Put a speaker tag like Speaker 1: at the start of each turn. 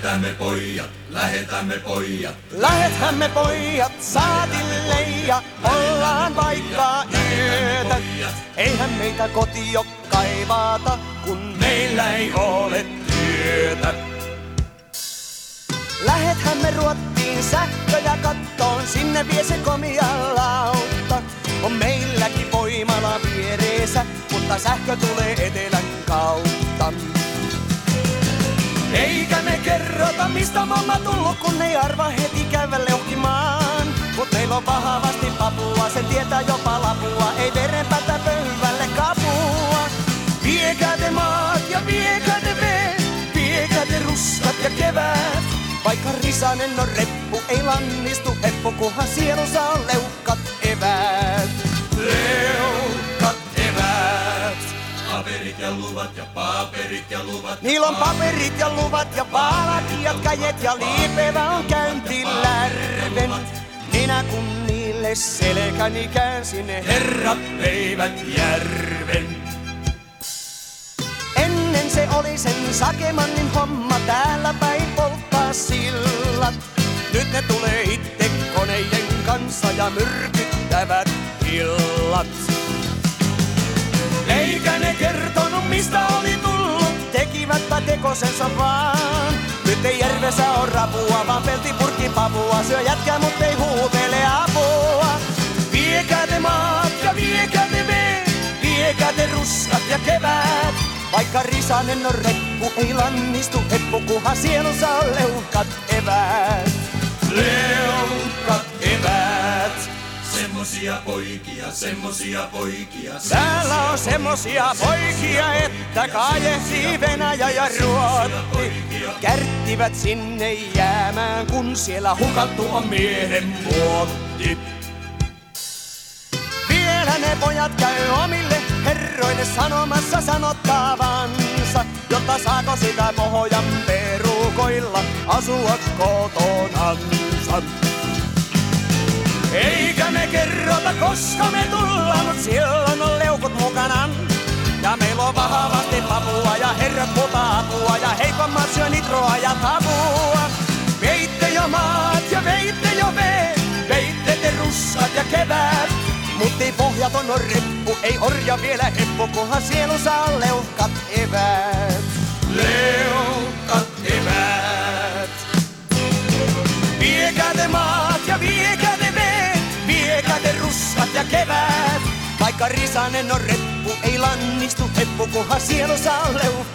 Speaker 1: Lähethän me pojat saatille ja ollaan vaikka yötä. Eihän meitä kotio kaivata, kun meillä ei ole työtä. Lähethän me Ruottiin sähköjä kattoon, sinne vie se komia lautta. On meilläkin voimala viereessä, mutta sähkö tulee etelän kautta. Eikä me kerrota mistä mamma tullut, kun ei arva heti käydä leuhkimaan. Mut meillä on vahvasti papua, sen tietää jopa lapua, ei verenpäätä pöydälle kapua. Viekää te maat ja viekää te veet, viekää te ruskat ja kevät. Vaikka risanen on reppu, ei lannistu heppu, kunhan sielussa on leuhkat eväät. Leuhkat eväät.
Speaker 2: Paperit ja luvat ja paperit ja luvat.
Speaker 1: Niillä on paperit ja luvat ja valakijat, käjet ja liipevä on käyntilärven. Minä kun niille selkäni käänsin, herrat veivät järven. Ennen se oli sen Sakemannin homma, täällä päin polttaa sillat. Nyt ne tulee itse koneiden kanssa ja myrkyttävät illat. Eikä ne kertonut mistä oli tullut, tekivätpä tekosensa vaan. Nyt ei järvessä on rapua, vaan peltipurkki papua. Syö jätkää mut ei huutele apua. Viekää te maat ja viekää te veet, viekää te ruskat ja keväät. Vaikka risanen on reppu, ei lannistu heppu, kunhan sielussa on leuhkat eväät. Leuhkat eväät.
Speaker 2: Semmosia poikia, semmosia poikia.
Speaker 1: Täällä on semmosia poikia, että kaajehtii Venäjä ja Ruotti. Kärttivät sinne jäämään, kun siellä hukattu on miehen muotti. Vielä ne pojat käy omille herroille sanomassa sanottavansa, jotta saako sitä Pohjan perukoilla asua kotonansa. Eikä me kerrota koska me tullaan, mut silloin on leukut mukana. Ja meillä on vahvasti papua ja herrat puta apua ja heikommat syö nitroa ja tapua. Veitte jo maat ja veitte jo veet, veitte te ruskat ja keväät. Mut ei pohjaton on reppu, ei orja vielä heppu, kunhan sielussa on leuhkat eväät. Leuhkat eväät. Viekää te maat ja viekää te veet, viekää te ruskat ja keväät. Vaikka risanen on reppu, ei lannistu heppu, kunhan sielussa on leuhkat.